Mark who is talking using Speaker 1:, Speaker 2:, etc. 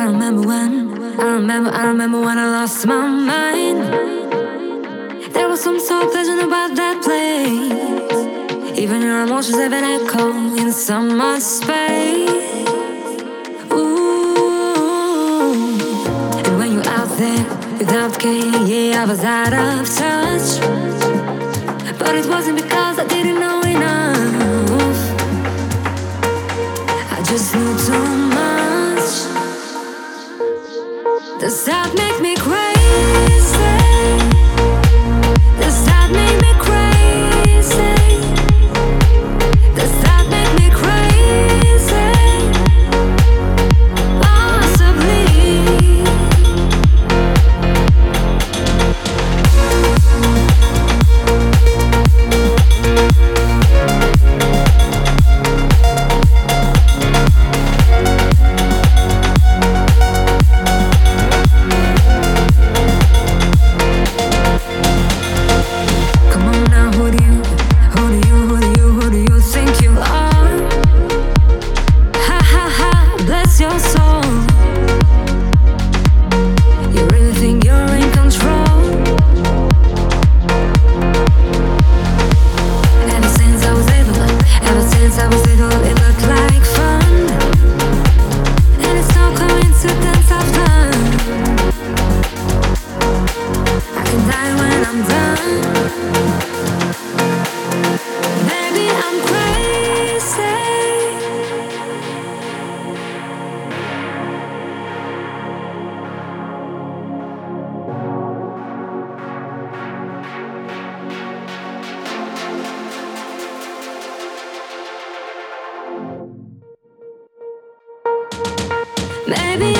Speaker 1: I remember when I lost my mind. There was some soul pleasure about that place. Even your emotions have an echo in someone's space. Ooh. And when you're out there without care, yeah, I was out of touch. But it wasn't because I didn't know enough. I just knew too much. Does that make me crazy? Does that make me crazy? Does that make me crazy? Possibly. Maybe